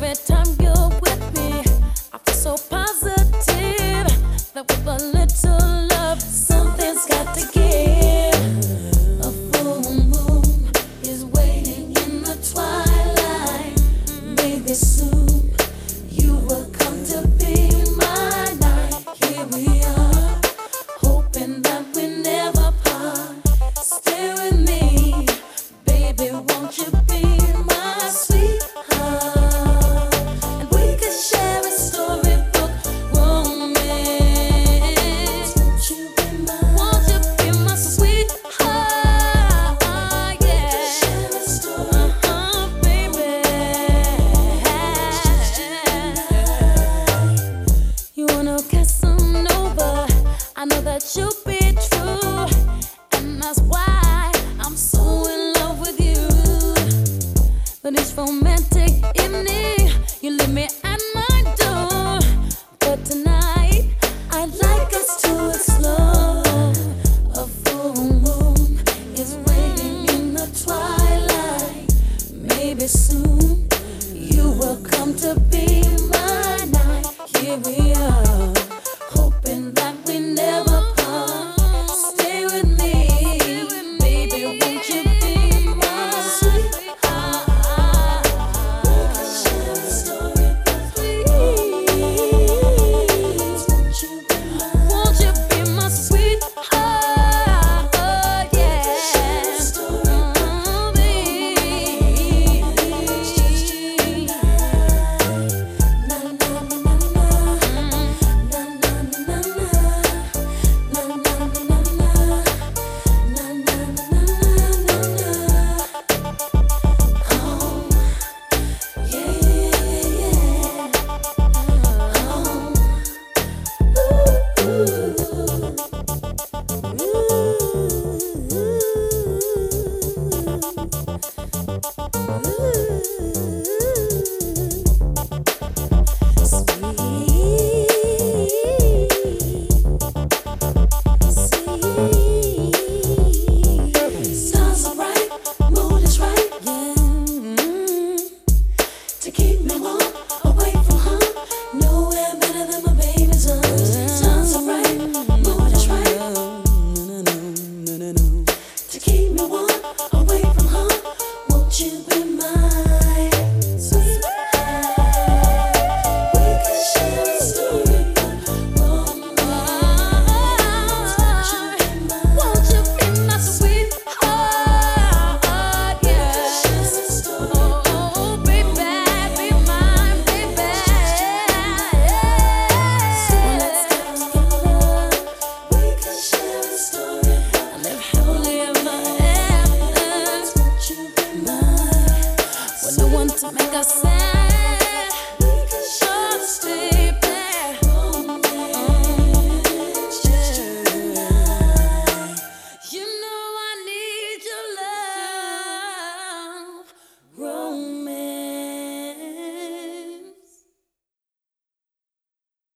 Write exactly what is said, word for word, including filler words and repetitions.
Every time you're with me, I feel so positive that with a little love, something's got to give. A full moon is waiting in the twilight. Maybe soon you will come to be my night. Here we are, hoping that we never part. Stay with me, baby, won't you be my sweetheart? And we could share a storybook romance. Won't you be my, won't you be my sweetheart? Yeah. We could share a story, uh-huh, baby. You wanna Casanova? I know that you'll be true, and that's why I'm so in love with you. But it's romantic evening, you leave me at my door. But tonight, I'd like us to explore. A full moon is waiting in the twilight. Maybe soon you will come to be my night. Here we are, hoping that we never part. Stay with me, baby, won't you be my sweetheart? We can share a story, please. Won't you be my, won't you be my sweetheart? Yeah. We can share a story, please. Na na na na na na na na stars are bright, mood is right, yeah. To keep me warm, away from home.